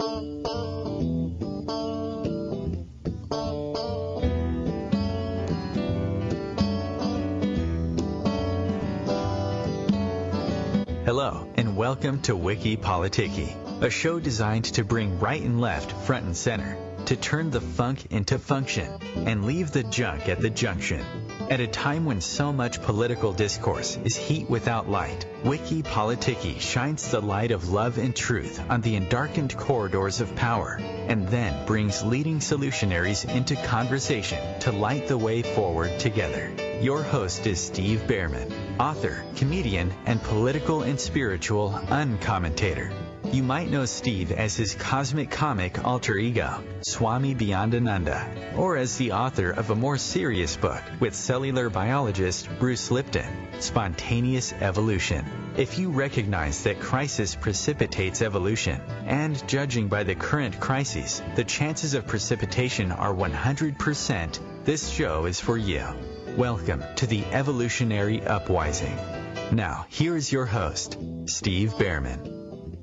Hello, and welcome to Wiki Politiki, a show designed to bring right and left front and center, to turn the funk into function, and leave the junk at the junction. At a time when so much political discourse is heat without light, Wiki Politiki shines the light of love and truth on the endarkened corridors of power, and then brings leading solutionaries into conversation to light the way forward together. Your host is Steve Behrman, author, comedian, and political and spiritual uncommentator. You might know Steve as his cosmic comic alter ego, Swami Beyondananda, or as the author of a more serious book with cellular biologist Bruce Lipton, Spontaneous Evolution. If you recognize that crisis precipitates evolution, and judging by the current crises, the chances of precipitation are 100%, this show is for you. Welcome to the Evolutionary Uprising. Now, here is your host, Steve Behrman.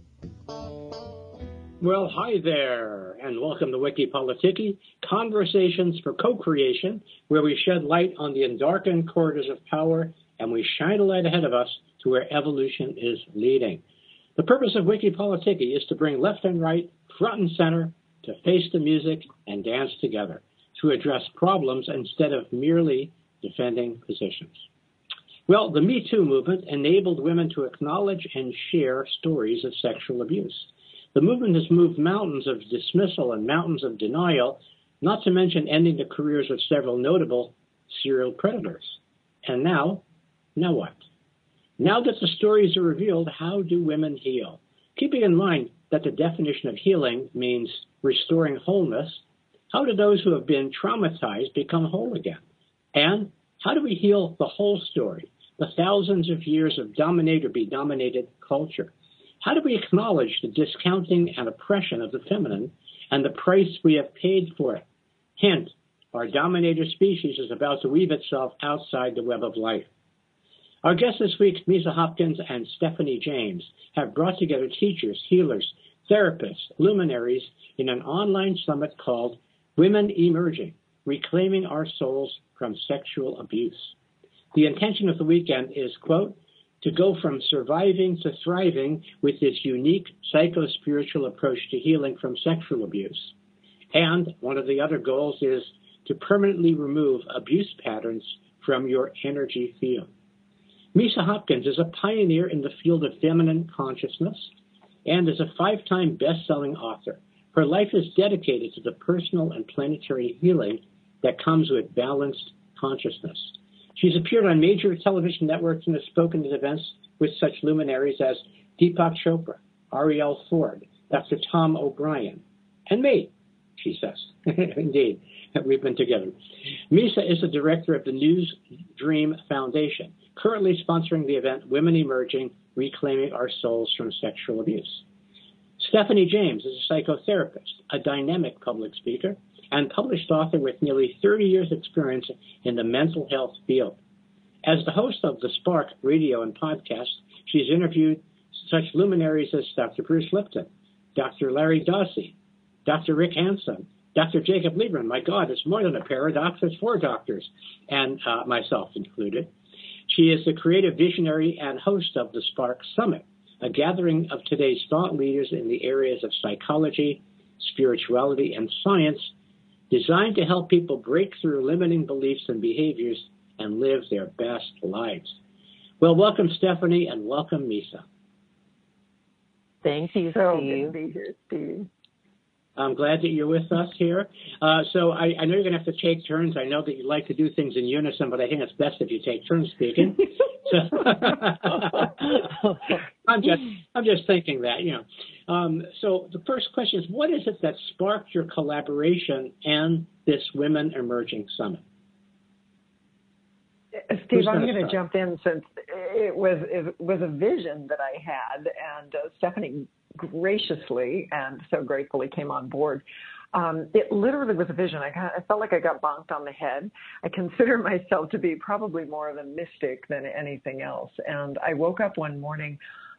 Well, hi there, and welcome to Wiki Politiki, Conversations for Co-Creation, where we shed light on the endarkened corridors of power, and we shine a light ahead of us to where evolution is leading. The purpose of Wiki Politiki is to bring left and right, front and center, to face the music and dance together, to address problems instead of merely defending positions. Well, the Me Too movement enabled women to acknowledge and share stories of sexual abuse. The movement has moved mountains of dismissal and mountains of denial, not to mention ending the careers of several notable serial predators. And now what? Now that the stories are revealed, how do women heal? Keeping in mind that the definition of healing means restoring wholeness, how do those who have been traumatized become whole again? And how do we heal the whole story, the thousands of years of dominate-or-be-dominated culture? How do we acknowledge the discounting and oppression of the feminine and the price we have paid for it? Hint, our dominator species is about to weave itself outside the web of life. Our guests this week, Misa Hopkins and Stephanie James, have brought together teachers, healers, therapists, luminaries in an online summit called Women Emerging, Reclaiming Our Souls from Sexual Abuse. The intention of the weekend is, quote, to go from surviving to thriving with this unique psycho-spiritual approach to healing from sexual abuse. And one of the other goals is to permanently remove abuse patterns from your energy field. Misa Hopkins is a pioneer in the field of feminine consciousness and is a 5-time best-selling author. Her life is dedicated to the personal and planetary healing that comes with balanced consciousness. She's appeared on major television networks and has spoken at events with such luminaries as Deepak Chopra, Ariel Ford, Dr. Tom O'Brien, and me, she says. Indeed, we've been together. Misa is the director of the News Dream Foundation, currently sponsoring the event Women Emerging, Reclaiming Our Souls from Sexual Abuse. Stephanie James is a psychotherapist, a dynamic public speaker, and published author with nearly 30 years' experience in the mental health field. As the host of the Spark radio and podcast, she's interviewed such luminaries as Dr. Bruce Lipton, Dr. Larry Dossey, Dr. Rick Hansen, Dr. Jacob Liebman. My God, it's more than a paradox, it's 4 doctors, and myself included. She is the creative visionary and host of the Spark Summit, a gathering of today's thought leaders in the areas of psychology, spirituality, and science, designed to help people break through limiting beliefs and behaviors and live their best lives. Well, welcome, Stephanie, and welcome, Misa. Thank you, Steve. So good to be here, Steve. I'm glad that you're with us here. So I know you're going to have to take turns. I know that you like to do things in unison, but I think it's best if you take turns speaking. So I'm just thinking that, you know. So the first question is, what is it that sparked your collaboration and this Women Emerging Summit? Steve, I'm going to jump in since it was a vision that I had, and Stephanie graciously and so gratefully came on board. It literally was a vision. I felt like I got bonked on the head. I consider myself to be probably more of a mystic than anything else. And I woke up one morning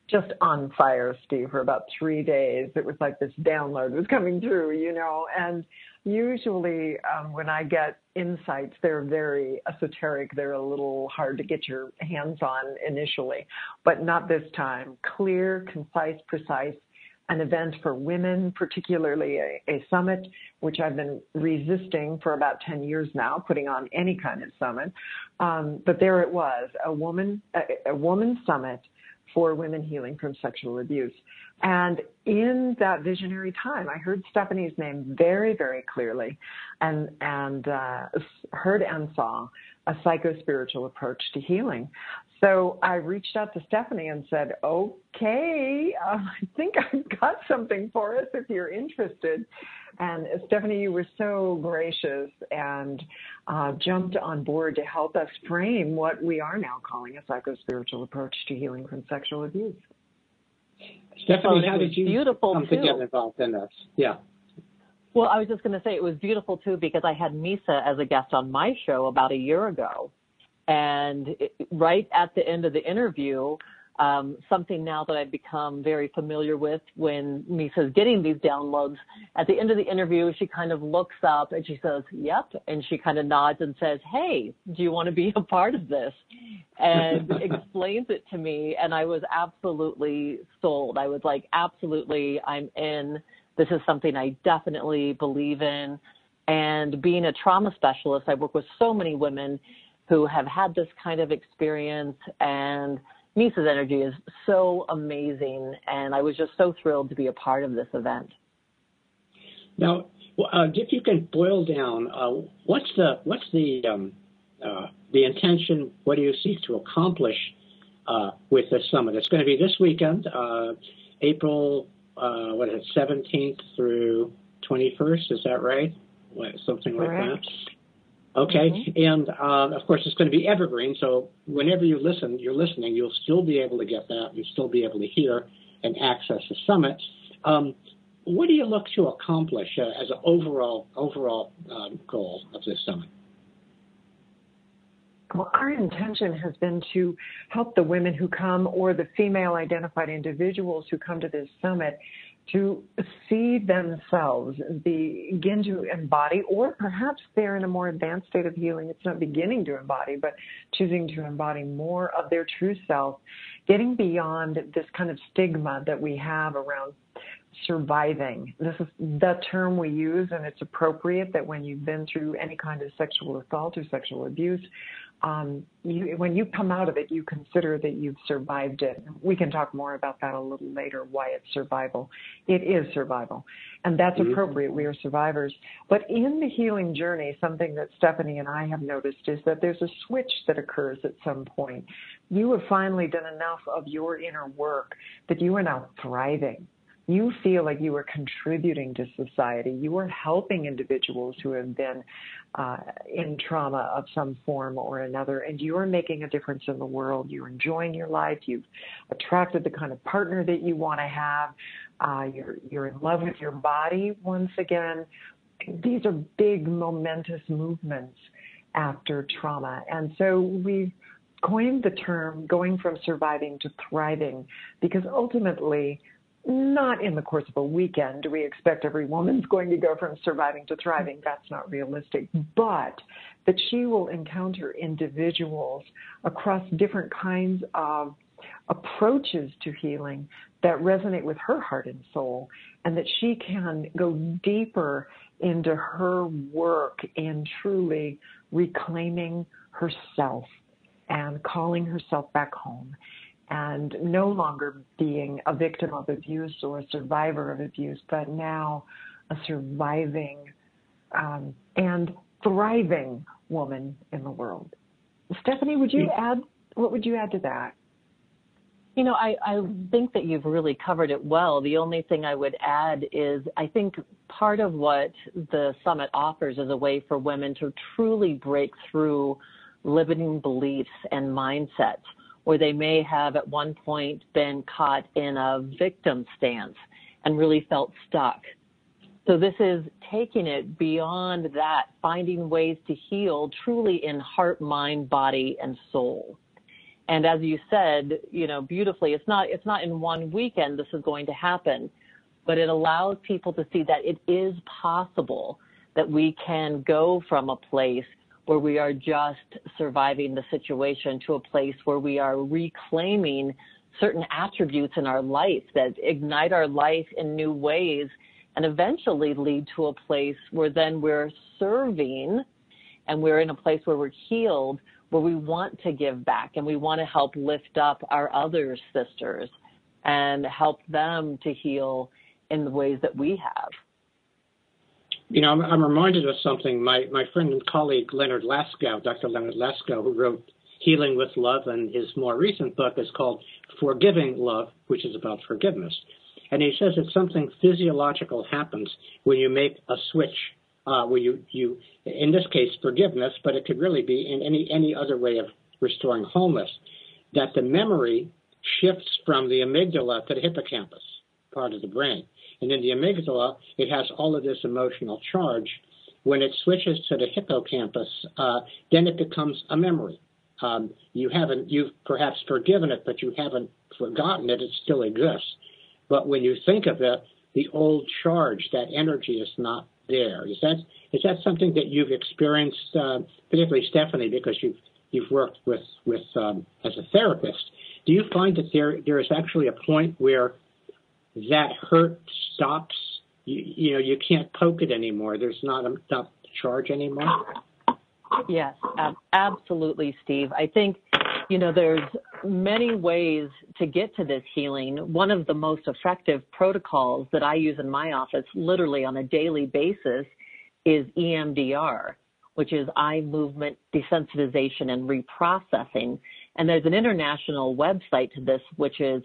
just on fire, Steve, for about 3 days. It was like this download was coming through, and usually when I get insights, they're very esoteric. They're a little hard to get your hands on initially, but not this time. Clear, concise, precise. An event for women, particularly a summit, which I've been resisting for about 10 years now, putting on any kind of summit. But there it was, a woman summit for women healing from sexual abuse. And in that visionary time, I heard Stephanie's name very, very clearly and heard and saw a psycho-spiritual approach to healing. So I reached out to Stephanie and said, okay, I think I've got something for us if you're interested. And Stephanie, you were so gracious and jumped on board to help us frame what we are now calling a psycho-spiritual approach to healing from sexual abuse. Stephanie, how did you come to too. get involved in this? Yeah. Well, I was just going to say it was beautiful, too, because I had Misa as a guest on my show about a year ago. And right at the end of the interview, something now that I've become very familiar with when Misa's getting these downloads, at the end of the interview, she kind of looks up and she says, yep. And she kind of nods and says, hey, do you want to be a part of this? And explains it to me. And I was absolutely sold. I was like, absolutely, I'm in. This is something I definitely believe in. And being a trauma specialist, I work with so many women who have had this kind of experience, and Misa's energy is so amazing, and I was just so thrilled to be a part of this event. Now, if you can boil down, what's the intention? What do you seek to accomplish with this summit? It's going to be this weekend, April 17th through 21st. Is that right? Something Correct. like that. Okay, and of course it's going to be evergreen, so whenever you're listening, you'll still be able to get that, you'll still be able to hear and access the summit. What do you look to accomplish as an overall goal of this summit? Well, our intention has been to help the women who come or the female-identified individuals who come to this summit to see themselves, begin to embody, or perhaps they're in a more advanced state of healing. It's not beginning to embody, but choosing to embody more of their true self, getting beyond this kind of stigma that we have around surviving. This is the term we use, and it's appropriate that when you've been through any kind of sexual assault or sexual abuse, when you come out of it, you consider that you've survived it. We can talk more about that a little later, why it's survival. It is survival, and that's appropriate. We are survivors. But in the healing journey, something that Stephanie and I have noticed is that there's a switch that occurs at some point. You have finally done enough of your inner work that you are now thriving. You feel like you are contributing to society. You are helping individuals who have been in trauma of some form or another, and you are making a difference in the world. You're enjoying your life. You've attracted the kind of partner that you want to have. You're in love with your body once again. These are big, momentous movements after trauma. And so we've coined the term going from surviving to thriving, because ultimately, not in the course of a weekend do we expect every woman's going to go from surviving to thriving. That's not realistic. But that she will encounter individuals across different kinds of approaches to healing that resonate with her heart and soul, and that she can go deeper into her work in truly reclaiming herself and calling herself back home, and no longer being a victim of abuse or a survivor of abuse, but now a surviving and thriving woman in the world. Stephanie, what would you add to that? You know, I think that you've really covered it well. The only thing I would add is I think part of what the summit offers is a way for women to truly break through limiting beliefs and mindsets, where they may have at one point been caught in a victim stance and really felt stuck. So this is taking it beyond that, finding ways to heal truly in heart, mind, body, and soul. And as you said, beautifully, it's not in one weekend this is going to happen, but it allows people to see that it is possible that we can go from a place where we are just surviving the situation to a place where we are reclaiming certain attributes in our life that ignite our life in new ways and eventually lead to a place where then we're serving and we're in a place where we're healed, where we want to give back and we want to help lift up our other sisters and help them to heal in the ways that we have. I'm reminded of something. My friend and colleague, Leonard Laskow, Dr. Leonard Laskow, who wrote Healing with Love, and his more recent book is called Forgiving Love, which is about forgiveness. And he says that something physiological happens when you make a switch, where you, in this case, forgiveness, but it could really be in any other way of restoring wholeness, that the memory shifts from the amygdala to the hippocampus, part of the brain. And in the amygdala, it has all of this emotional charge. When it switches to the hippocampus, then it becomes a memory. You've perhaps forgiven it, but you haven't forgotten it. It still exists. But when you think of it, the old charge, that energy is not there. Is that something that you've experienced, particularly Stephanie, because you've worked with as a therapist? Do you find that there is actually a point where that hurt stops? You can't poke it anymore. There's not enough charge anymore. Yes, absolutely, Steve. I think, there's many ways to get to this healing. One of the most effective protocols that I use in my office literally on a daily basis is EMDR, which is eye movement desensitization and reprocessing. And there's an international website to this, which is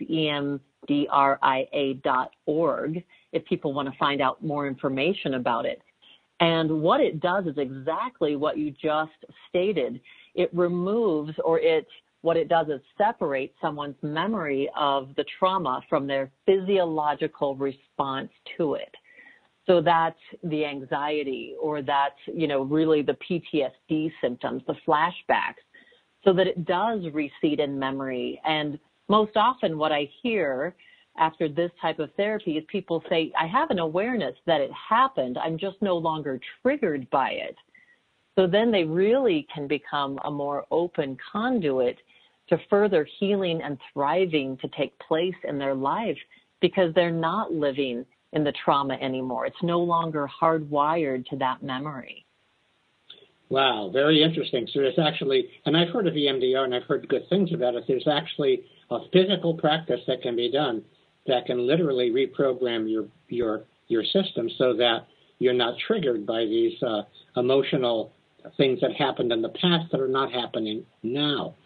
emdria.org, if people want to find out more information about it. And what it does is exactly what you just stated. It removes, what it does is separate someone's memory of the trauma from their physiological response to it. So that's the anxiety, or that's, really the PTSD symptoms, the flashbacks, so that it does recede in memory. And most often what I hear after this type of therapy is people say, I have an awareness that it happened. I'm just no longer triggered by it. So then they really can become a more open conduit to further healing and thriving to take place in their life, because they're not living in the trauma anymore. It's no longer hardwired to that memory. Wow, very interesting. So there's actually, and I've heard of EMDR and I've heard good things about it, there's actually a physical practice that can be done that can literally reprogram your system so that you're not triggered by these emotional things that happened in the past that are not happening now.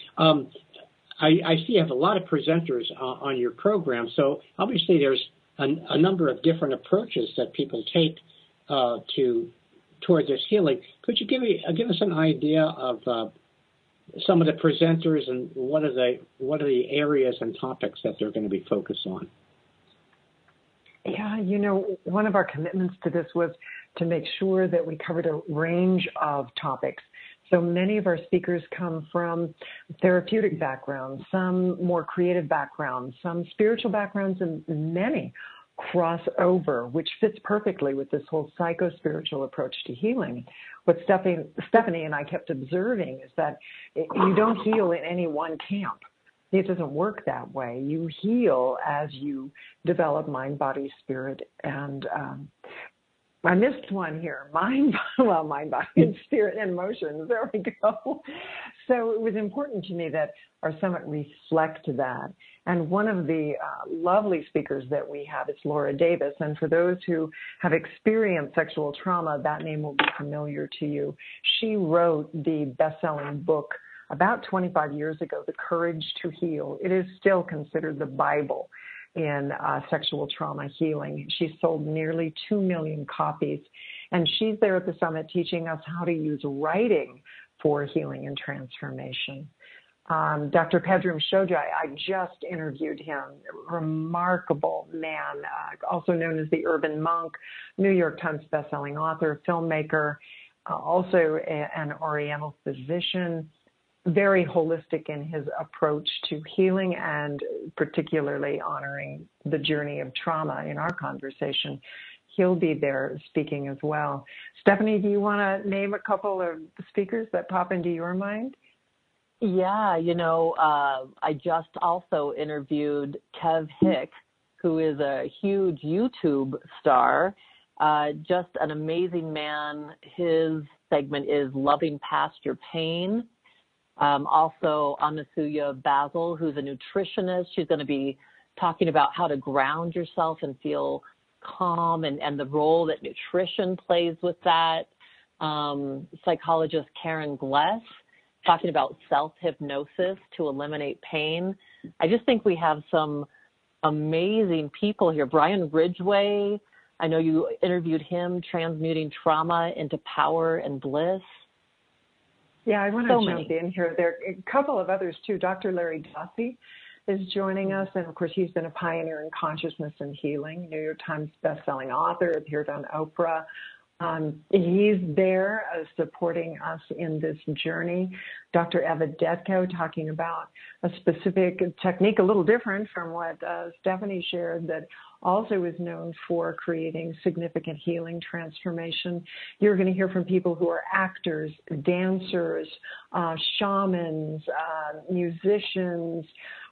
I see you have a lot of presenters on your program, so obviously there's a number of different approaches that people take toward this healing. Could you give us an idea of some of the presenters and what are the areas and topics that they're going to be focused on? Yeah, one of our commitments to this was to make sure that we covered a range of topics. So many of our speakers come from therapeutic backgrounds, some more creative backgrounds, some spiritual backgrounds, and many cross over, which fits perfectly with this whole psycho-spiritual approach to healing. What Stephanie and I kept observing is that you don't heal in any one camp. It doesn't work that way. You heal as you develop mind, body, spirit, and I missed one here. Mind, body, and spirit, and emotions. There we go. So it was important to me that our summit reflect that. And one of the lovely speakers that we have is Laura Davis. And for those who have experienced sexual trauma, that name will be familiar to you. She wrote the best-selling book about 25 years ago, The Courage to Heal. It is still considered the Bible in sexual trauma healing. She's sold nearly 2 million copies, and she's there at the summit teaching us how to use writing for healing and transformation. Dr. Pedram Shojai, I just interviewed him, remarkable man, also known as the Urban Monk, New York Times bestselling author, filmmaker, also an Oriental physician, very holistic in his approach to healing and particularly honoring the journey of trauma in our conversation. He'll be there speaking as well. Stephanie, do you want to name a couple of speakers that pop into your mind? Yeah, I just also interviewed Kev Hick, who is a huge YouTube star, just an amazing man. His segment is Loving Past Your Pain. Also, Anasuya Basil, who's a nutritionist. She's going to be talking about how to ground yourself and feel calm and the role that nutrition plays with that. Psychologist Karen Gless talking about self-hypnosis to eliminate pain. I just think we have some amazing people here. Brian Ridgway, I know you interviewed him, transmuting trauma into power and bliss. Yeah, I want to jump in here. There are a couple of others too. Dr. Larry Dossey is joining us, and of course he's been a pioneer in consciousness and healing, New York Times bestselling author, appeared on Oprah. He's there supporting us in this journey. Dr. Eva Detko talking about a specific technique, a little different from what Stephanie shared, that also is known for creating significant healing transformation. You're going to hear from people who are actors, dancers, shamans, musicians,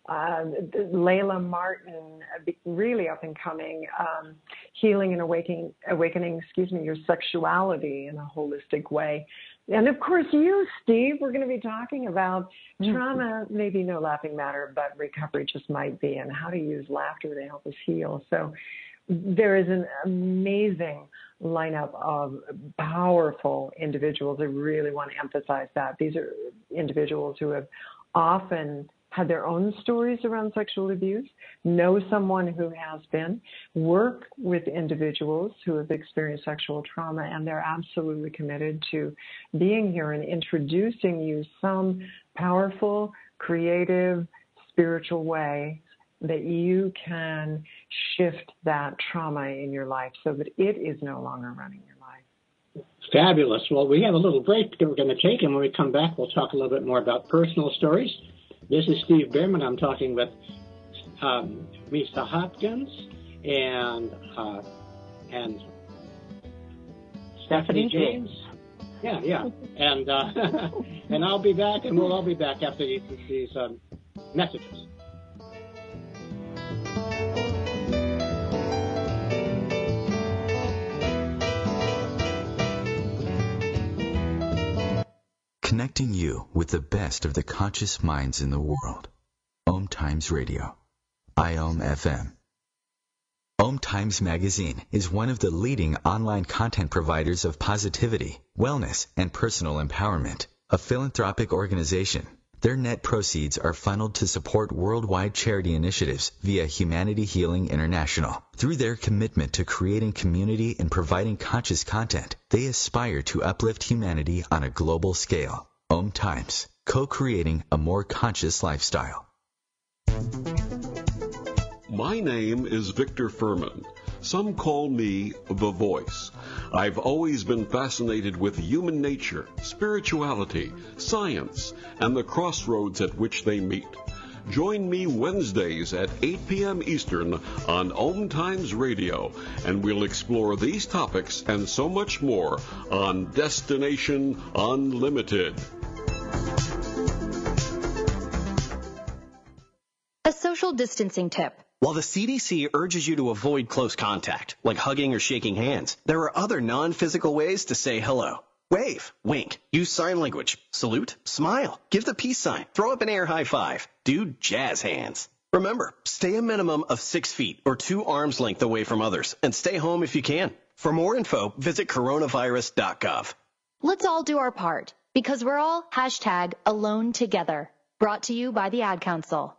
Layla Martin, really up and coming, healing and awakening, your sexuality in a holistic way. And of course, you, Steve, we're going to be talking about trauma, maybe no laughing matter, but recovery just might be, and how to use laughter to help us heal. So there is an amazing lineup of powerful individuals. I really want to emphasize that. These are individuals who have often had their own stories around sexual abuse, know someone who has been, work with individuals who have experienced sexual trauma, and they're absolutely committed to being here and introducing you some powerful, creative, spiritual way that you can shift that trauma in your life so that it is no longer running your life. Fabulous. Well, we have a little break that we're going to take, and when we come back, we'll talk a little bit more about personal stories. This is Steve Bierman. I'm talking with Misa Hopkins and Stephanie James. Yeah. And and I'll be back, and we'll all be back after these messages. Connecting you with the best of the conscious minds in the world. Om Times Radio. IOM FM. Om Times Magazine is one of the leading online content providers of positivity, wellness, and personal empowerment. A philanthropic organization. Their net proceeds are funneled to support worldwide charity initiatives via Humanity Healing International. Through their commitment to creating community and providing conscious content, they aspire to uplift humanity on a global scale. Om Times, co-creating a more conscious lifestyle. My name is Victor Furman. Some call me The Voice. I've always been fascinated with human nature, spirituality, science, and the crossroads at which they meet. Join me Wednesdays at 8 p.m. Eastern on Om Times Radio, and we'll explore these topics and so much more on Destination Unlimited. A social distancing tip. While the CDC urges you to avoid close contact, like hugging or shaking hands, there are other non-physical ways to say hello. Wave, wink, use sign language, salute, smile, give the peace sign, throw up an air high five, do jazz hands. Remember, stay a minimum of 6 feet or 2 arms length away from others, and stay home if you can. For more info, visit coronavirus.gov. Let's all do our part, because we're all #AloneTogether. Brought to you by the Ad Council.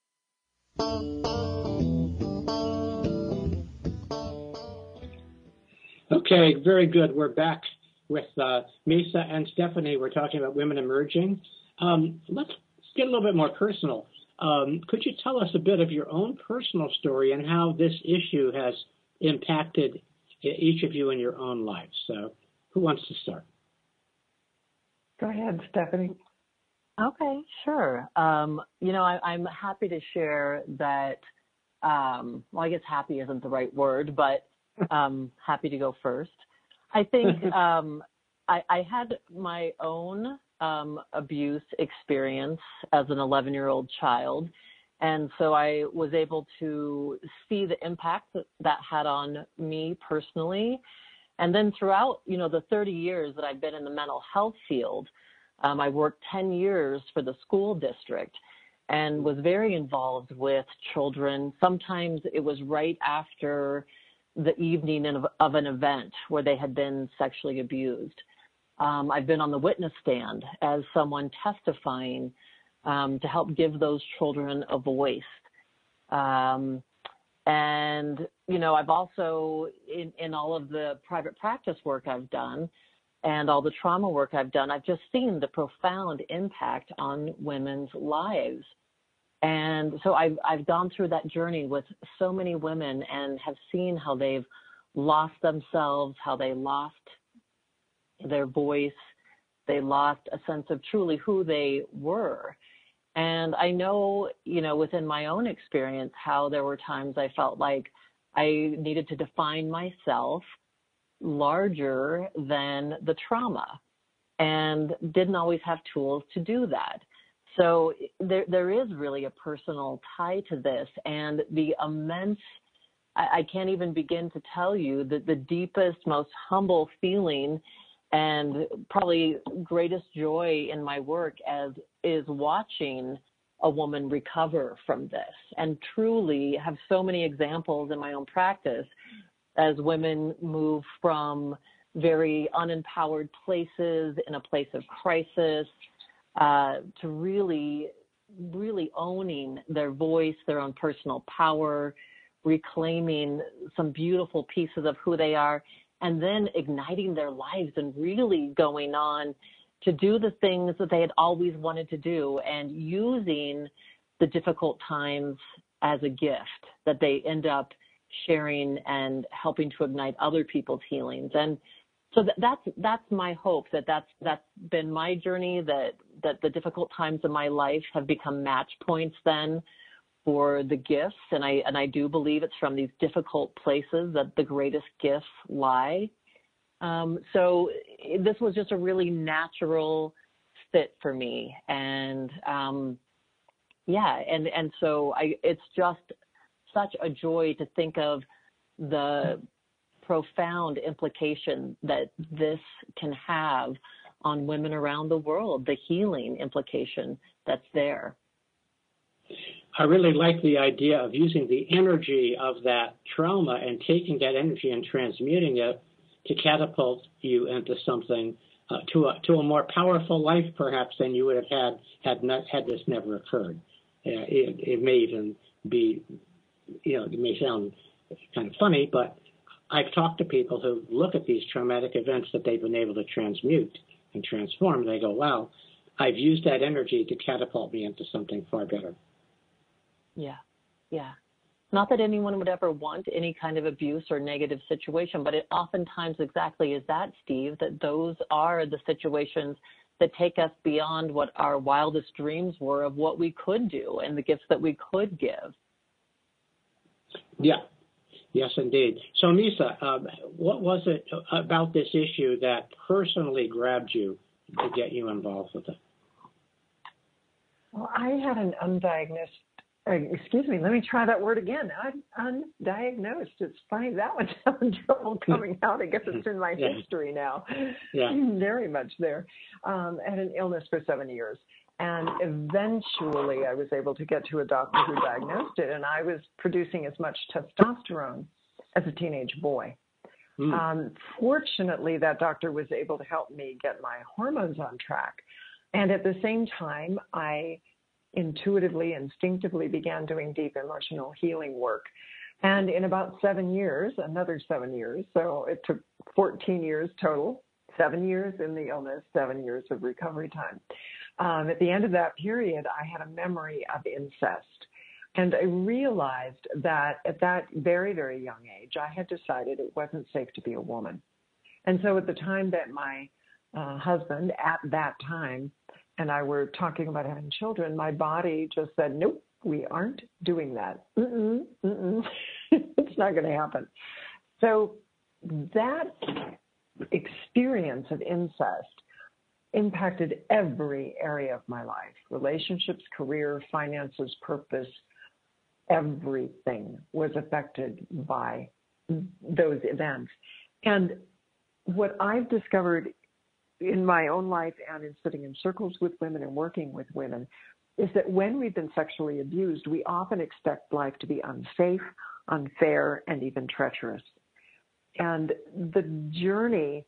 Okay, very good. We're back with Misa and Stephanie. We're talking about women emerging. Let's get a little bit more personal. Could you tell us a bit of your own personal story and how this issue has impacted each of you in your own lives? So who wants to start? Go ahead, Stephanie. Okay, sure. I'm happy to share that. Well, I guess happy isn't the right word, but happy to go first. I think I had my own abuse experience as an 11-year-old child. And so I was able to see the impact that had on me personally. And then throughout, the 30 years that I've been in the mental health field, I worked 10 years for the school district and was very involved with children. Sometimes it was right after the evening of an event where they had been sexually abused. I've been on the witness stand as someone testifying to help give those children a voice. And, I've also, in all of the private practice work I've done and all the trauma work I've done, I've just seen the profound impact on women's lives. And so I've gone through that journey with so many women and have seen how they've lost themselves, how they lost their voice, they lost a sense of truly who they were. And I know, within my own experience, how there were times I felt like I needed to define myself larger than the trauma and didn't always have tools to do that. So there is really a personal tie to this, and the immense, I can't even begin to tell you that the deepest, most humble feeling and probably greatest joy in my work is watching a woman recover from this, and truly have so many examples in my own practice as women move from very unempowered places in a place of crisis to really, really owning their voice, their own personal power, reclaiming some beautiful pieces of who they are, and then igniting their lives and really going on to do the things that they had always wanted to do, and using the difficult times as a gift that they end up sharing and helping to ignite other people's healings. And so that's my hope, that's been my journey, that the difficult times of my life have become match points then for the gifts. And I do believe it's from these difficult places that the greatest gifts lie. So this was just a really natural fit for me. And so it's just such a joy to think of the profound implication that this can have on women around the world, the healing implication that's there. I really like the idea of using the energy of that trauma and taking that energy and transmuting it to catapult you into something, to a more powerful life, perhaps, than you would have had this never occurred. It may even be, it may sound kind of funny, but I've talked to people who look at these traumatic events that they've been able to transmute and transform. They go, wow, I've used that energy to catapult me into something far better. Yeah. Not that anyone would ever want any kind of abuse or negative situation, but it oftentimes exactly is that, Steve, that those are the situations that take us beyond what our wildest dreams were of what we could do and the gifts that we could give. Yeah. Yes, indeed. So, Nisa, what was it about this issue that personally grabbed you to get you involved with it? Well, I had an undiagnosed, let me try that word again. Undiagnosed. It's funny, that one's having trouble coming out. I guess it's in my history now. Yeah. Very much there. I had an illness for 7 years. And eventually I was able to get to a doctor who diagnosed it, and I was producing as much testosterone as a teenage boy. Fortunately, that doctor was able to help me get my hormones on track. And at the same time, I intuitively, instinctively began doing deep emotional healing work. And in about 7 years, another 7 years, so it took 14 years total, 7 years in the illness, 7 years of recovery time. At the end of that period, I had a memory of incest. And I realized that at that very, very young age, I had decided it wasn't safe to be a woman. And so at the time that my husband at that time and I were talking about having children, my body just said, nope, we aren't doing that. It's not going to happen. So that experience of incest impacted every area of my life, relationships, career, finances, purpose. Everything was affected by those events. And what I've discovered in my own life and in sitting in circles with women and working with women is that when we've been sexually abused, we often expect life to be unsafe, unfair, and even treacherous. And the journey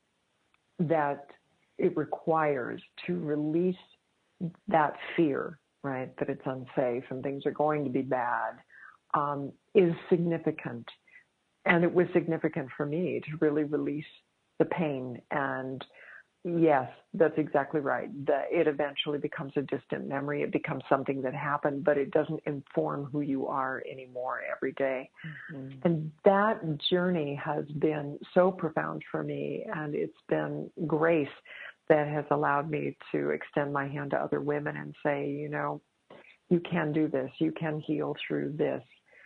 that it requires to release that fear, right, that it's unsafe and things are going to be bad, is significant. And it was significant for me to really release the pain. And yes, that's exactly right. It eventually becomes a distant memory. It becomes something that happened, but it doesn't inform who you are anymore every day. Mm-hmm. And that journey has been so profound for me, and it's been grace that has allowed me to extend my hand to other women and say, you know, you can do this. You can heal through this.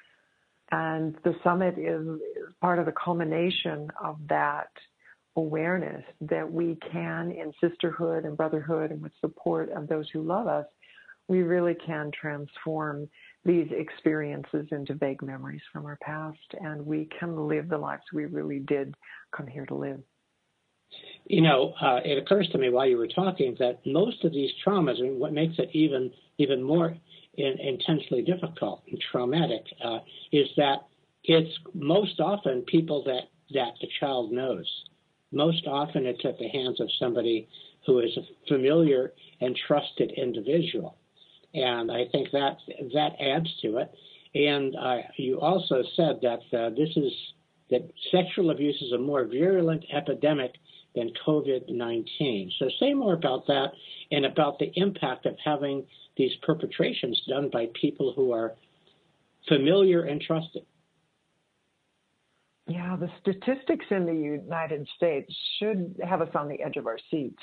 And the summit is part of the culmination of that awareness that we can, in sisterhood and brotherhood and with support of those who love us, we really can transform these experiences into vague memories from our past, and we can live the lives we really did come here to live. You know, it occurs to me while you were talking that most of these traumas, and what makes it even more intensely difficult and traumatic, is that it's most often people that the child knows. Most often it's at the hands of somebody who is a familiar and trusted individual. And I think that adds to it. And you also said that that sexual abuse is a more virulent epidemic than COVID-19. So say more about that and about the impact of having these perpetrations done by people who are familiar and trusted. Yeah, the statistics in the United States should have us on the edge of our seats.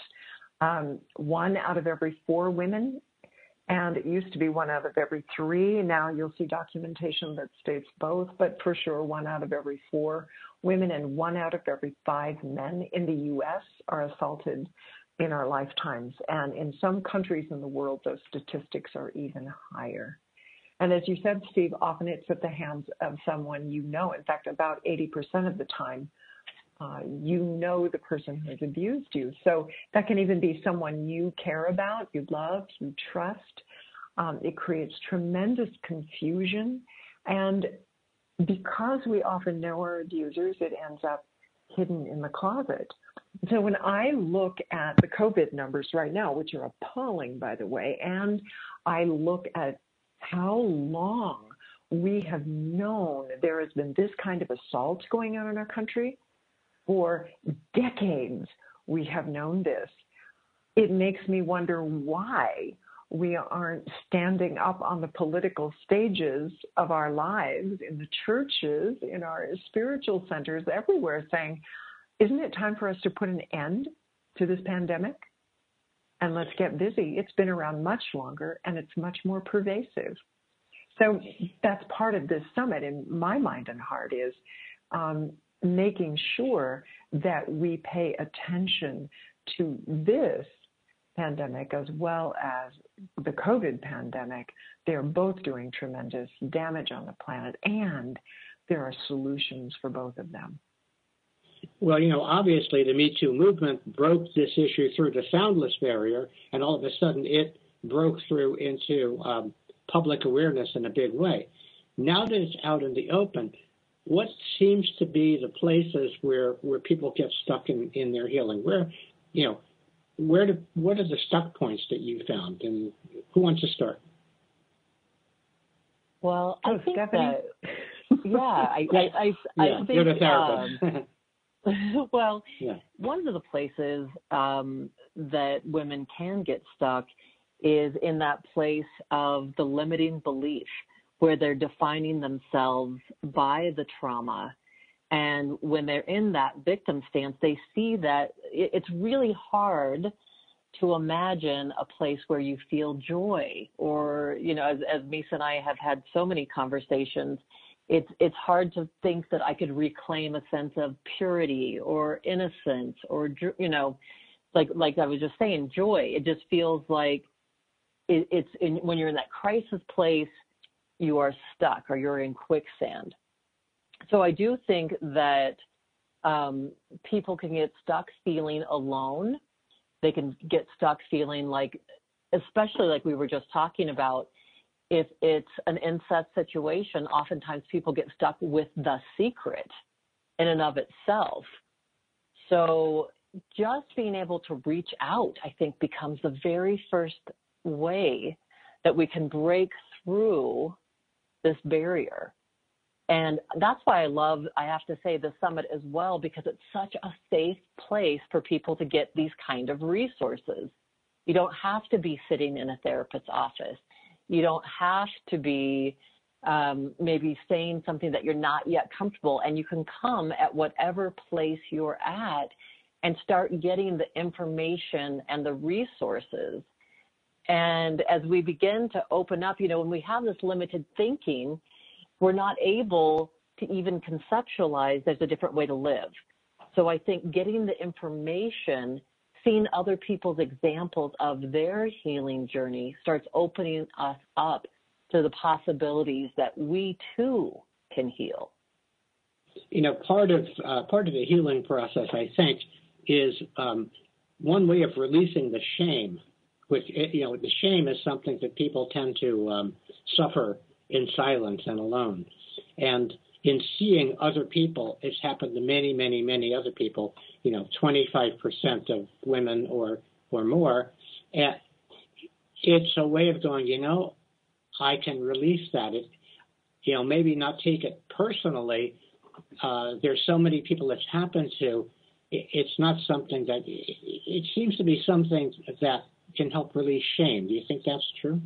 1 out of every 4 women, and it used to be 1 out of every 3. Now you'll see documentation that states both, but for sure 1 out of every 4 women and 1 out of every 5 men in the U.S. are assaulted in our lifetimes. And in some countries in the world, those statistics are even higher. And as you said, Steve, often it's at the hands of someone you know. In fact, about 80% of the time, you know the person who has abused you. So that can even be someone you care about, you love, you trust. It creates tremendous confusion. And because we often know our abusers, it ends up hidden in the closet. So when I look at the COVID numbers right now, which are appalling, by the way, and I look at how long we have known there has been this kind of assault going on in our country, for decades we have known this. It makes me wonder why we aren't standing up on the political stages of our lives, in the churches, in our spiritual centers, everywhere, saying, isn't it time for us to put an end to this pandemic? And let's get busy. It's been around much longer, and it's much more pervasive. So that's part of this summit in my mind and heart, is making sure that we pay attention to this pandemic as well as the COVID pandemic. They're both doing tremendous damage on the planet, and there are solutions for both of them. Well, you know, obviously the Me Too movement broke this issue through the soundless barrier, and all of a sudden it broke through into public awareness in a big way. Now that it's out in the open, what seems to be the places where people get stuck in their healing? What are the stuck points that you found, and who wants to start? Well, I think Stephanie? I think you're the therapist. Well, one of the places that women can get stuck is in that place of the limiting belief, where they're defining themselves by the trauma. And when they're in that victim stance, they see that it's really hard to imagine a place where you feel joy, or, you know, as Misa and I have had so many conversations, it's hard to think that I could reclaim a sense of purity or innocence or, you know, like I was just saying, joy. It just feels like when you're in that crisis place, you are stuck or you're in quicksand. So I do think that people can get stuck feeling alone. They can get stuck feeling like, especially like we were just talking about, if it's an incest situation, oftentimes people get stuck with the secret in and of itself. So just being able to reach out, I think, becomes the very first way that we can break through this barrier. And that's why I have to say, the summit as well, because it's such a safe place for people to get these kind of resources. You don't have to be sitting in a therapist's office. You don't have to be maybe saying something that you're not yet comfortable, and you can come at whatever place you're at and start getting the information and the resources. And as we begin to open up, you know, when we have this limited thinking, we're not able to even conceptualize there's a different way to live. So I think getting the information, seeing other people's examples of their healing journey starts opening us up to the possibilities that we too can heal. You know, part of the healing process, I think, is one way of releasing the shame, which, you know, the shame is something that people tend to suffer in silence and alone. And in seeing other people, it's happened to many, many, many other people, you know, 25% of women or more. And it's a way of going, you know, I can release that. You know, maybe not take it personally. There's so many people it's happened to. It's not something that, it seems to be something that can help release shame. Do you think that's true?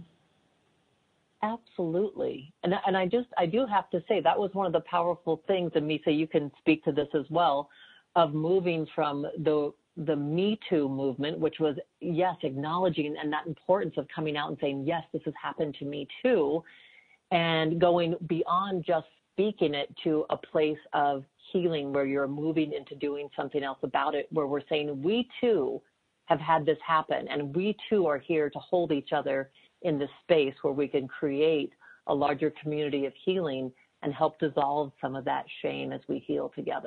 Absolutely. And I do have to say that was one of the powerful things, and Misa, you can speak to this as well, of moving from the Me Too movement, which was, yes, acknowledging and that importance of coming out and saying, yes, this has happened to me too, and going beyond just speaking it to a place of healing where you're moving into doing something else about it, where we're saying we too have had this happen, and we too are here to hold each other in this space where we can create a larger community of healing and help dissolve some of that shame as we heal together.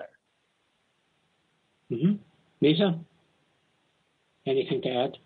Mm-hmm. Lisa, anything to add?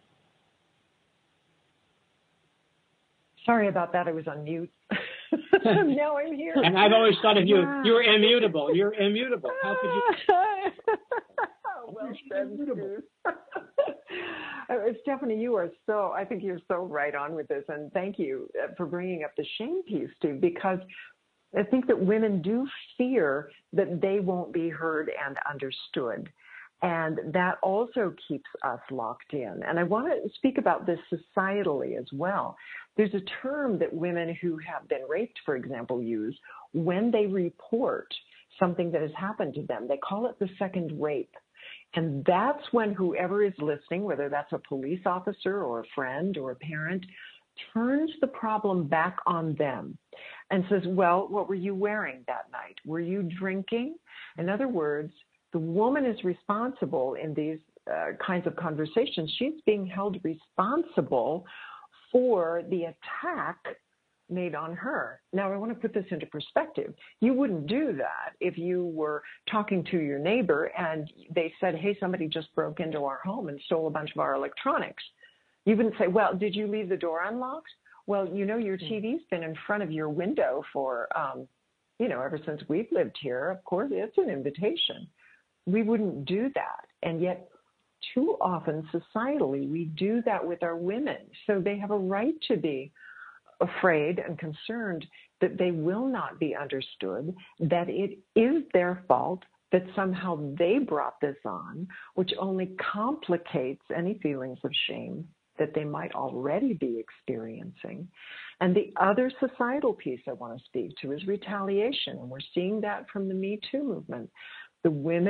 Sorry about that. I was on mute. Now I'm here. And I've always thought of you, you're immutable. You're immutable. How could you? Well said, Stephanie, I think you're so right on with this. And thank you for bringing up the shame piece too, because I think that women do fear that they won't be heard and understood. And that also keeps us locked in. And I want to speak about this societally as well. There's a term that women who have been raped, for example, use when they report something that has happened to them. They call it the second rape. And that's when whoever is listening, whether that's a police officer or a friend or a parent, turns the problem back on them and says, well, what were you wearing that night? Were you drinking? In other words, the woman is responsible in these kinds of conversations. She's being held responsible for the attack made on her. Now, I want to put this into perspective. You wouldn't do that if you were talking to your neighbor and they said, hey, somebody just broke into our home and stole a bunch of our electronics. You wouldn't say, well, did you leave the door unlocked? Well, you know, your TV's been in front of your window for, ever since we've lived here. Of course, it's an invitation. We wouldn't do that. And yet, too often, societally, we do that with our women. So they have a right to be afraid and concerned that they will not be understood, that it is their fault, that somehow they brought this on, which only complicates any feelings of shame that they might already be experiencing. And the other societal piece I want to speak to is retaliation. And we're seeing that from the Me Too movement. The women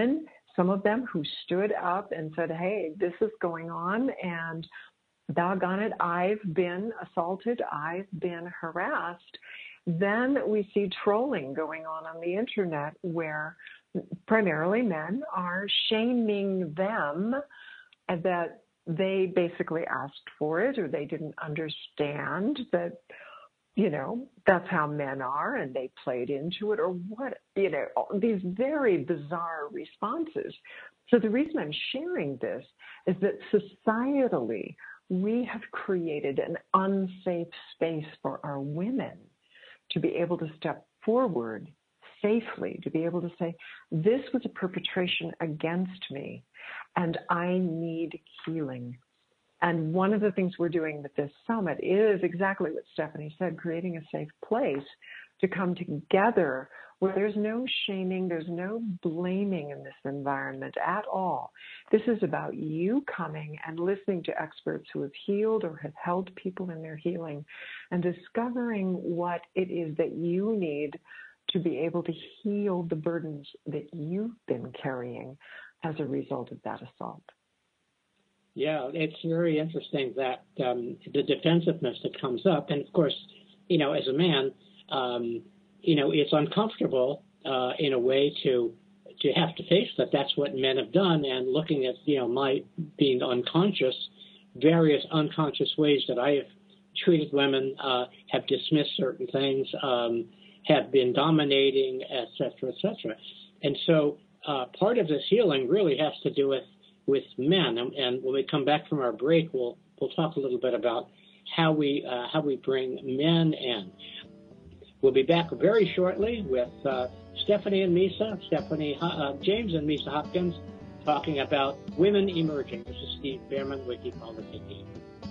some of them who stood up and said, hey, this is going on, and doggone it, I've been assaulted, I've been harassed. Then we see trolling going on the internet where primarily men are shaming them that they basically asked for it or they didn't understand that, that's how men are and they played into it or what, these very bizarre responses. So the reason I'm sharing this is that societally, we have created an unsafe space for our women to be able to step forward safely, to be able to say, this was a perpetration against me, and I need healing. And one of the things we're doing with this summit is exactly what Stephanie said, creating a safe place to come together where there's no shaming, there's no blaming in this environment at all. This is about you coming and listening to experts who have healed or have helped people in their healing and discovering what it is that you need to be able to heal the burdens that you've been carrying as a result of that assault. Yeah, it's very interesting that the defensiveness that comes up, and of course, as a man, it's uncomfortable in a way to have to face that. That's what men have done, and looking at my being unconscious, various unconscious ways that I have treated women, have dismissed certain things, have been dominating, et cetera, and so part of this healing really has to do with men, and when we come back from our break, we'll talk a little bit about how we bring men in. We'll be back very shortly with Stephanie and Misa, James and Misa Hopkins, talking about women emerging. This is Steve Bhaerman, Wiki Politics.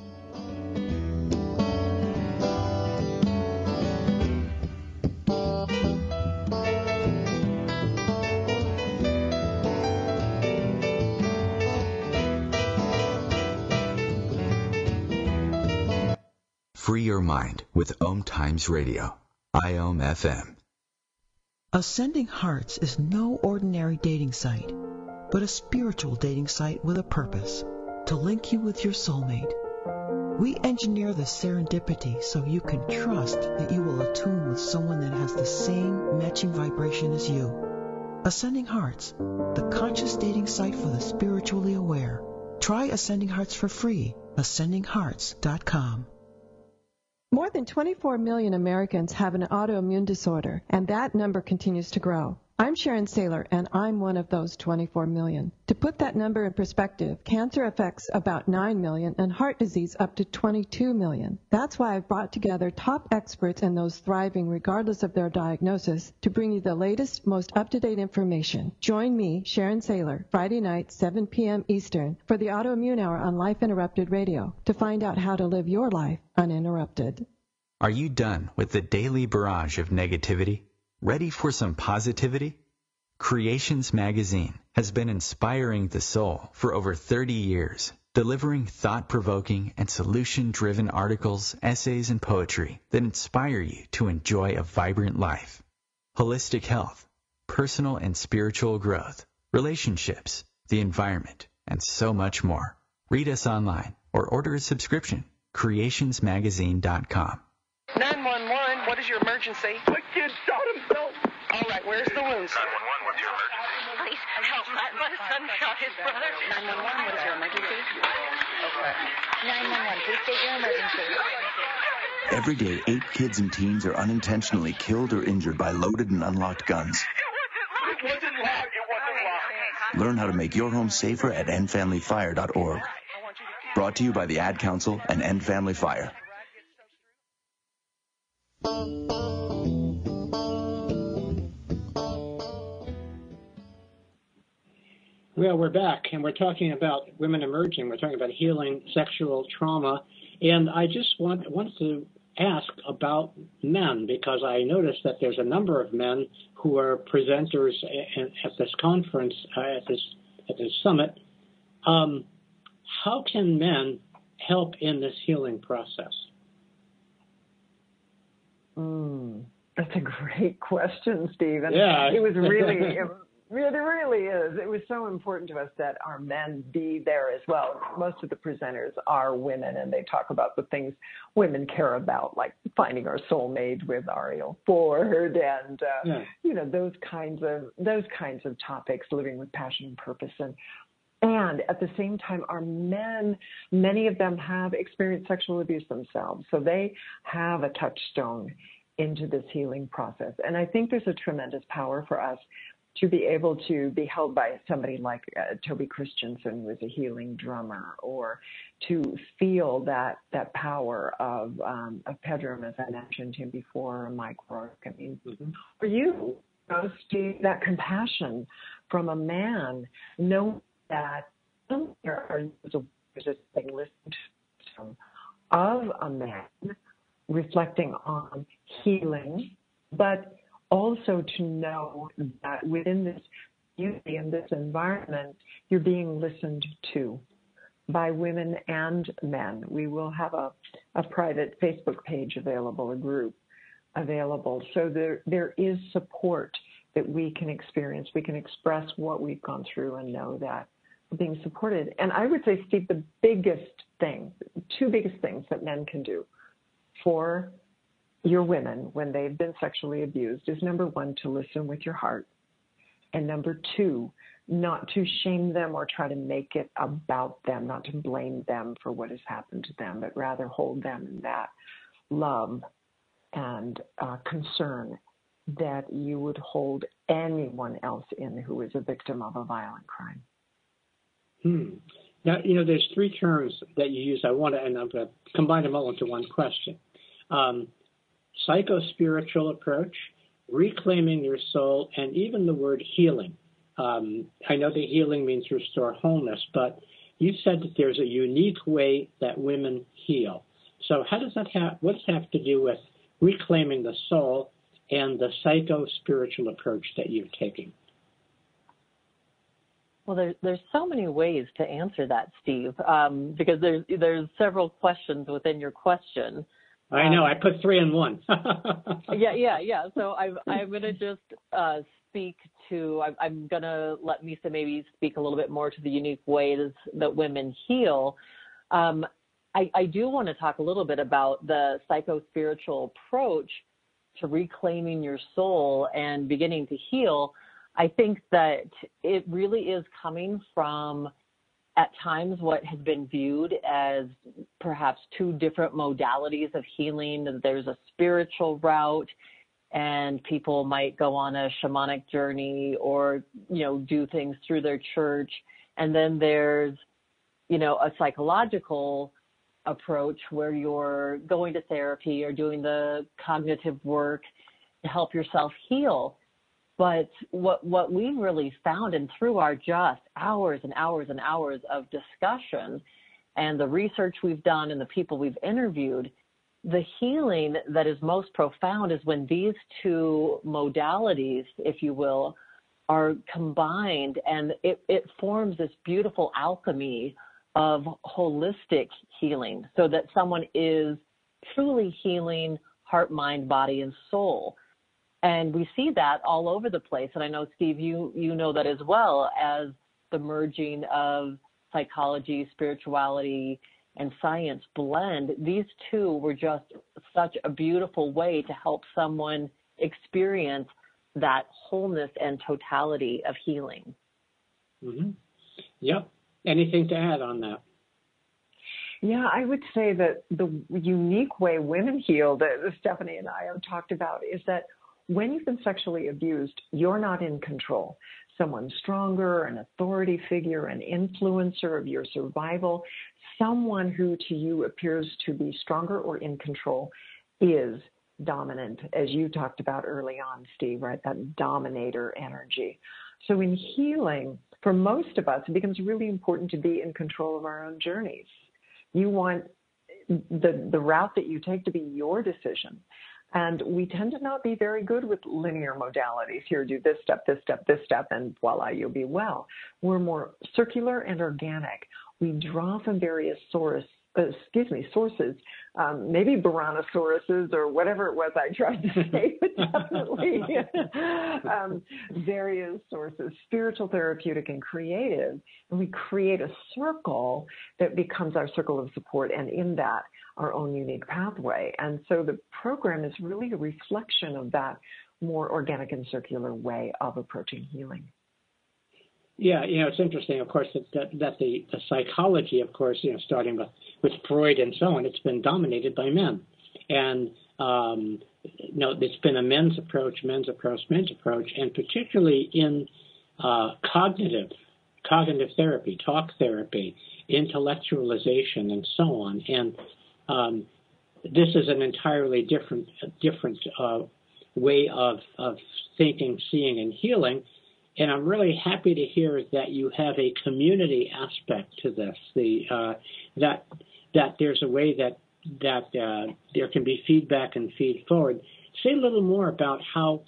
Free your mind with Om Times Radio, IOM FM. Ascending Hearts is no ordinary dating site, but a spiritual dating site with a purpose, to link you with your soulmate. We engineer the serendipity so you can trust that you will attune with someone that has the same matching vibration as you. Ascending Hearts, the conscious dating site for the spiritually aware. Try Ascending Hearts for free, ascendinghearts.com. More than 24 million Americans have an autoimmune disorder, and that number continues to grow. I'm Sharon Saylor, and I'm one of those 24 million. To put that number in perspective, cancer affects about 9 million and heart disease up to 22 million. That's why I've brought together top experts and those thriving regardless of their diagnosis to bring you the latest, most up-to-date information. Join me, Sharon Saylor, Friday night, 7 p.m. Eastern, for the Autoimmune Hour on Life Interrupted Radio to find out how to live your life uninterrupted. Are you done with the daily barrage of negativity? Ready for some positivity? Creations Magazine has been inspiring the soul for over 30 years, delivering thought-provoking and solution-driven articles, essays, and poetry that inspire you to enjoy a vibrant life. Holistic health, personal and spiritual growth, relationships, the environment, and so much more. Read us online or order a subscription. creationsmagazine.com. 911, what is your emergency? My kid shot himself. All right, where's the wounds? 911, what's your emergency? Please help. My son shot his brother. 911, what is your emergency? Okay. 911, please state your emergency. Every day, 8 kids and teens are unintentionally killed or injured by loaded and unlocked guns. It wasn't locked. Learn how to make your home safer at endfamilyfire.org. Brought to you by the Ad Council and End Family Fire. Well, we're back, and we're talking about women emerging. We're talking about healing sexual trauma. And I just want to ask about men, because I noticed that there's a number of men who are presenters at this conference, at this summit. How can men help in this healing process? That's a great question, Stephen. Yeah. It was really It really is. It was so important to us that our men be there as well. Most of the presenters are women, and they talk about the things women care about, like finding our soulmate with Ariel Ford, and those kinds of topics, living with passion and purpose, and at the same time, our men, many of them have experienced sexual abuse themselves, so they have a touchstone into this healing process. And I think there's a tremendous power for us to be able to be held by somebody like Toby Christensen, who is a healing drummer, or to feel that power of Pedram, as I mentioned him before, or Mike Rourke. I mean, for you, Steve, that compassion from a man, know that there's a thing listened to of a man reflecting on healing, but also to know that within this beauty and this environment, you're being listened to by women and men. We will have a private Facebook page available, a group available. So there is support that we can experience. We can express what we've gone through and know that we're being supported. And I would say, Steve, the biggest thing, two biggest things that men can do for your women when they've been sexually abused is, number one, to listen with your heart, and number two, not to shame them or try to make it about them, not to blame them for what has happened to them, but rather hold them in that love and concern that you would hold anyone else in who is a victim of a violent crime. Now, there's three terms that you use. I'm going to combine them all into one question. Psycho-spiritual approach, reclaiming your soul, and even the word healing. I know that healing means restore wholeness, but you said that there's a unique way that women heal. So how does that what does that have to do with reclaiming the soul and the psycho-spiritual approach that you're taking? Well, there's so many ways to answer that, Steve, because there's several questions within your question. I know. I put three in one. Yeah. So I'm going to just speak to. I'm going to let Misa maybe speak a little bit more to the unique ways that women heal. I do want to talk a little bit about the psycho-spiritual approach to reclaiming your soul and beginning to heal. I think that it really is coming from, at times, what has been viewed as perhaps two different modalities of healing. There's a spiritual route, and people might go on a shamanic journey or, do things through their church. And then there's, a psychological approach where you're going to therapy or doing the cognitive work to help yourself heal. But what we really found, and through our just hours and hours and hours of discussion and the research we've done and the people we've interviewed, the healing that is most profound is when these two modalities, if you will, are combined, and it forms this beautiful alchemy of holistic healing, so that someone is truly healing heart, mind, body, and soul. And we see that all over the place. And I know, Steve, you know that as well, as the merging of psychology, spirituality, and science blend. These two were just such a beautiful way to help someone experience that wholeness and totality of healing. Mm-hmm. Yep. Anything to add on that? Yeah, I would say that the unique way women heal that Stephanie and I have talked about is that when you've been sexually abused, you're not in control. Someone stronger, an authority figure, an influencer of your survival, someone who to you appears to be stronger or in control is dominant, as you talked about early on, Steve, right? That dominator energy. So in healing, for most of us, it becomes really important to be in control of our own journeys. You want the route that you take to be your decision. And we tend to not be very good with linear modalities. Here, do this step, this step, this step, and voila, you'll be well. We're more circular and organic. We draw from various sources sources, maybe Baronosauruses or whatever it was I tried to say, but definitely various sources, spiritual, therapeutic, and creative. And we create a circle that becomes our circle of support, and in that, our own unique pathway. And so the program is really a reflection of that more organic and circular way of approaching healing. Yeah, it's interesting, of course, that the psychology, of course, starting with Freud and so on, it's been dominated by men. And, it's been a men's approach, and particularly in cognitive therapy, talk therapy, intellectualization, and so on. And this is an entirely different way of thinking, seeing, and healing. And I'm really happy to hear that you have a community aspect to this. That there's a way that there can be feedback and feed forward. Say a little more about how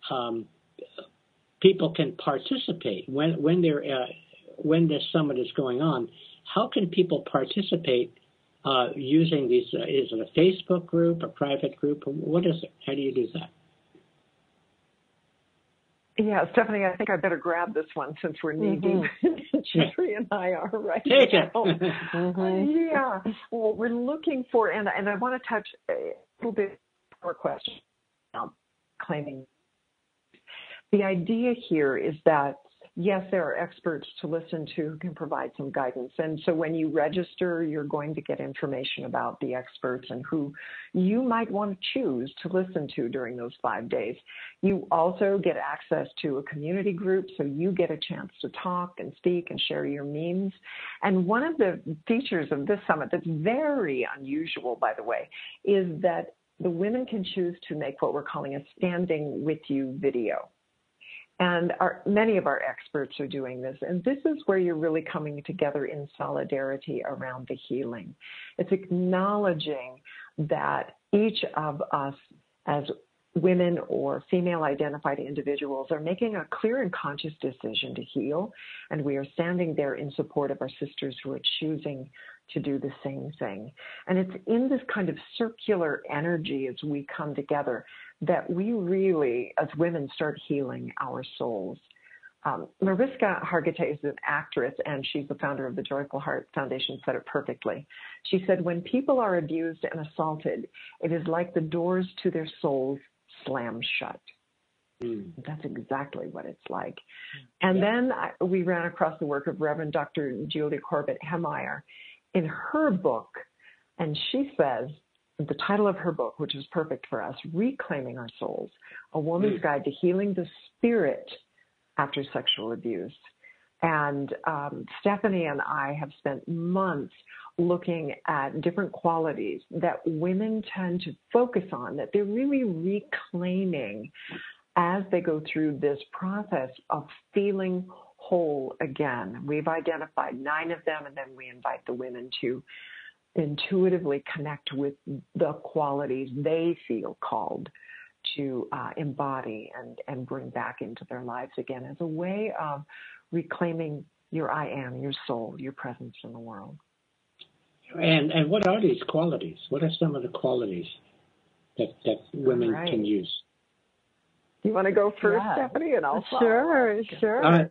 people can participate when this summit is going on. How can people participate using these? Is it a Facebook group, a private group? What is it? How do you do that? Yeah, Stephanie, I think I better grab this one since we're knee-deep. Jeffrey and I are right Take now. it. Yeah. Well, we're looking for, and I want to touch a little bit more question claiming. The idea here is that, yes, there are experts to listen to who can provide some guidance. And so when you register, you're going to get information about the experts and who you might want to choose to listen to during those 5 days. You also get access to a community group, so you get a chance to talk and speak and share your memes. And one of the features of this summit that's very unusual, by the way, is that the women can choose to make what we're calling a standing with you video. And many of our experts are doing this. And this is where you're really coming together in solidarity around the healing. It's acknowledging that each of us as women or female-identified individuals are making a clear and conscious decision to heal. And we are standing there in support of our sisters who are choosing to do the same thing. And it's in this kind of circular energy as we come together that we really, as women, start healing our souls. Mariska Hargitay is an actress, and she's the founder of the Joyful Heart Foundation, said it perfectly. She said, when people are abused and assaulted, it is like the doors to their souls slam shut. That's exactly what it's like. And then we ran across the work of Reverend Dr. Julia Corbett Hemeyer in her book, and she says, the title of her book, which is perfect for us, Reclaiming Our Souls, A Woman's Guide to Healing the Spirit After Sexual Abuse. And Stephanie and I have spent months looking at different qualities that women tend to focus on, that they're really reclaiming as they go through this process of feeling whole again. We've identified 9 of them, and then we invite the women to intuitively connect with the qualities they feel called to embody and bring back into their lives again as a way of reclaiming your I am, your soul, your presence in the world. And what are these qualities? What are some of the qualities that women can use? You want to go first, Stephanie, and I'll follow? Sure.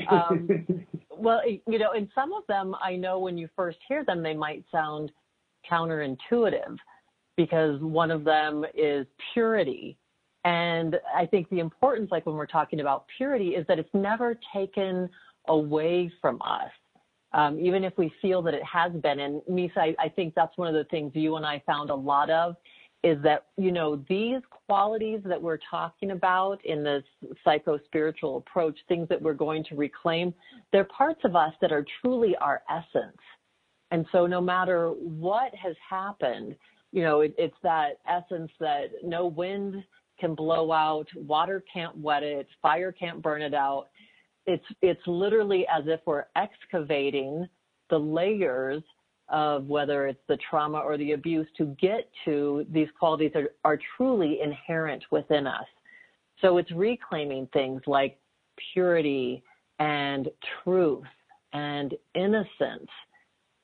Well, in some of them, I know when you first hear them, they might sound counterintuitive because one of them is purity. And I think the importance, like when we're talking about purity, is that it's never taken away from us, even if we feel that it has been. And Misa, I think that's one of the things you and I found a lot of, is that, these qualities that we're talking about in this psycho-spiritual approach, things that we're going to reclaim, they're parts of us that are truly our essence. And so no matter what has happened, it's that essence that no wind can blow out, water can't wet it, fire can't burn it out. It's literally as if we're excavating the layers of whether it's the trauma or the abuse to get to these qualities that are truly inherent within us. So it's reclaiming things like purity and truth and innocence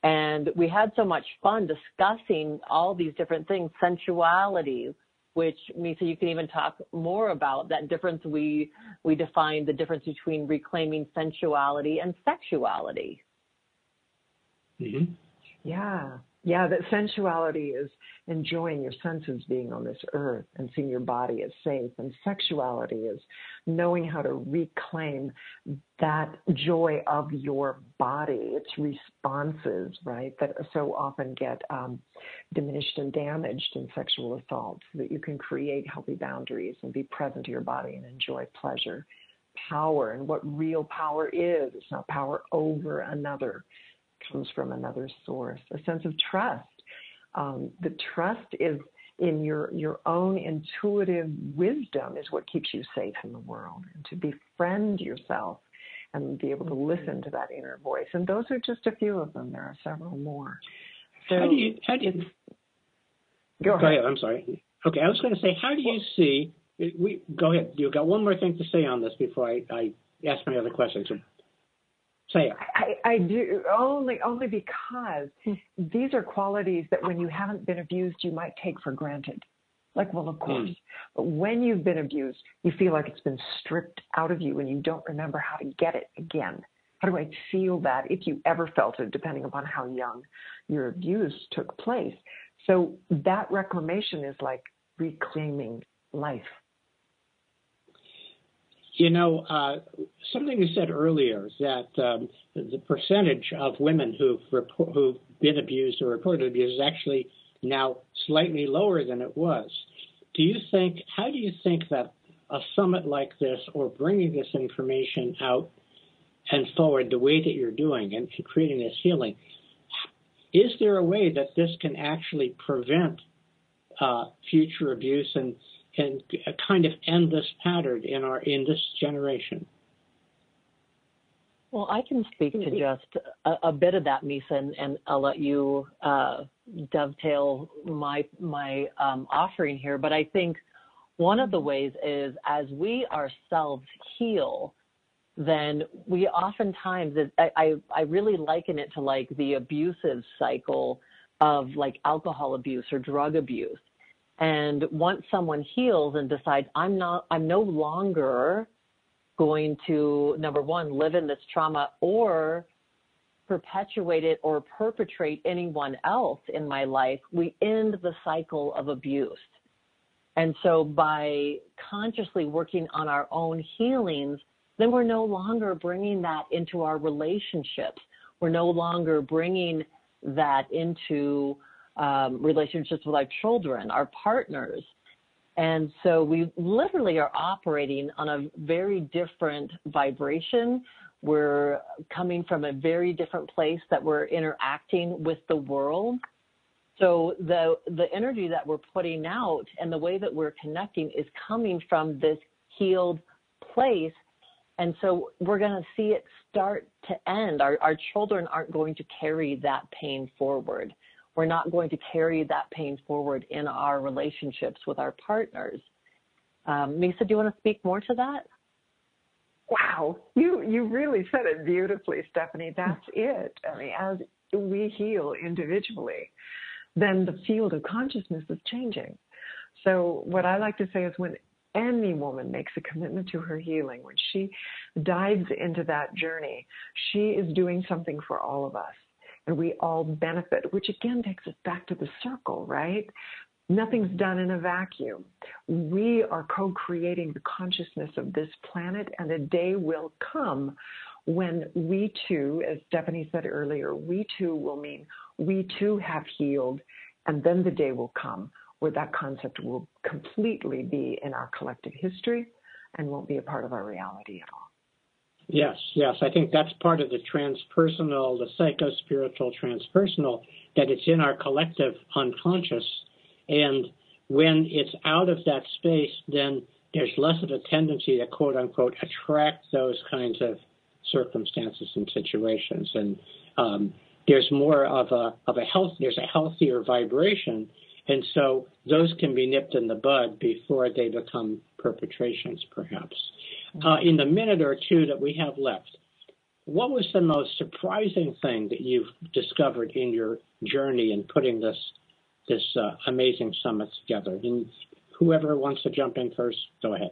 And we had so much fun discussing all these different things, sensuality, which, Misa, you can even talk more about that difference. We defined the difference between reclaiming sensuality and sexuality. Mm-hmm. Yeah, that sensuality is enjoying your senses being on this earth and seeing your body as safe. And sexuality is knowing how to reclaim that joy of your body, its responses, right, that so often get diminished and damaged in sexual assault, so that you can create healthy boundaries and be present to your body and enjoy pleasure. Power, and what real power is. It's not power over another. Comes from another source, a sense of trust. The trust is in your own intuitive wisdom is what keeps you safe in the world, and to befriend yourself and be able to listen to that inner voice. And those are just a few of them. There are several more. So how do you go ahead. I'm sorry. Okay, I was going to say, how do you see? Go ahead. You've got one more thing to say on this before I ask my other questions. Say it. I do, only because these are qualities that when you haven't been abused, you might take for granted. Like, well, of course. But when you've been abused, you feel like it's been stripped out of you and you don't remember how to get it again. How do I feel that, if you ever felt it, depending upon how young your abuse took place? So that reclamation is like reclaiming life. You know, something you said earlier, that the percentage of women who've been abused or reported abuse is actually now slightly lower than it was. How do you think that a summit like this, or bringing this information out and forward the way that you're doing and creating this healing, is there a way that this can actually prevent future abuse and kind of end this pattern in this generation? Well, I can speak to just a bit of that, Misa, and I'll let you dovetail my offering here. But I think one of the ways is, as we ourselves heal, then we oftentimes, I really liken it to like the abusive cycle of like alcohol abuse or drug abuse. And once someone heals and decides, I'm no longer going to, number one, live in this trauma or perpetuate it or perpetrate anyone else in my life, we end the cycle of abuse. And so by consciously working on our own healings, then we're no longer bringing that into our relationships. We're no longer bringing that into relationships with our children, our partners. And so we literally are operating on a very different vibration. We're coming from a very different place that we're interacting with the world. So the energy that we're putting out and the way that we're connecting is coming from this healed place. And so we're going to see it start to end. Our children aren't going to carry that pain forward. We're not going to carry that pain forward in our relationships with our partners. Misa, do you want to speak more to that? Wow, you really said it beautifully, Stephanie. That's it. I mean, as we heal individually, then the field of consciousness is changing. So what I like to say is, when any woman makes a commitment to her healing, when she dives into that journey, she is doing something for all of us. And we all benefit, which again takes us back to the circle, right? Nothing's done in a vacuum. We are co-creating the consciousness of this planet, and a day will come when we too, as Stephanie said earlier, we too will mean we too have healed, and then the day will come where that concept will completely be in our collective history and won't be a part of our reality at all. Yes. I think that's part of the transpersonal, the psycho-spiritual transpersonal, that it's in our collective unconscious. And when it's out of that space, then there's less of a tendency to, quote unquote, attract those kinds of circumstances and situations. And there's more of there's a healthier vibration. And so those can be nipped in the bud before they become perpetrations, perhaps. In the minute or two that we have left, what was the most surprising thing that you've discovered in your journey in putting this amazing summit together? And whoever wants to jump in first, go ahead.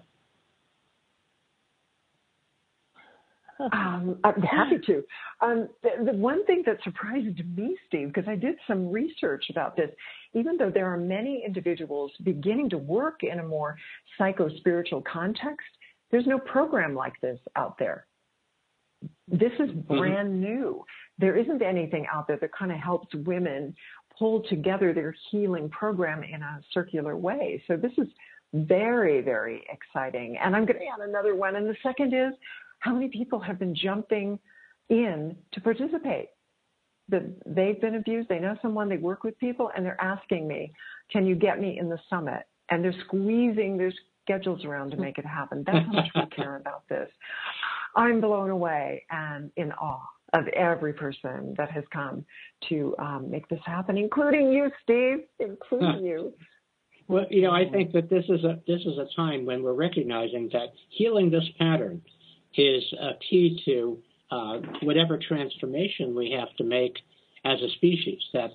I'm happy to. The one thing that surprised me, Steve, because I did some research about this, even though there are many individuals beginning to work in a more psycho-spiritual context, there's no program like this out there. This is brand new. There isn't anything out there that kind of helps women pull together their healing program in a circular way. So this is very, very exciting. And I'm going to add another one. And the second is, how many people have been jumping in to participate? That they've been abused, they know someone, they work with people, and they're asking me, can you get me in the summit? And they're squeezing their schedules around to make it happen. That's how much we care about this. I'm blown away and in awe of every person that has come to make this happen, including you, Steve, including you. Well, you know, I think that this is a time when we're recognizing that healing this pattern is a key to whatever transformation we have to make as a species. That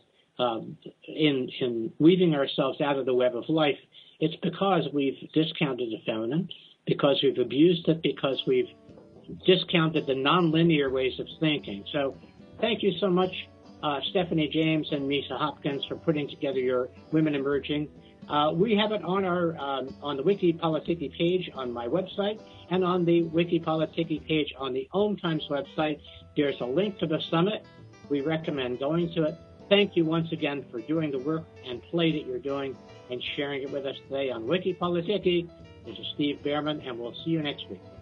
in weaving ourselves out of the web of life, it's because we've discounted the feminine, because we've abused it, because we've discounted the nonlinear ways of thinking. So thank you so much, Stephanie James and Misa Hopkins, for putting together your Women Emerging. We have it on our on the Wiki Politiki page on my website and on the Wiki Politiki page on the Om Times website. There's a link to the summit. We recommend going to it. Thank you once again for doing the work and play that you're doing and sharing it with us today on Wiki Politiki. This is Steve Behrman, and we'll see you next week.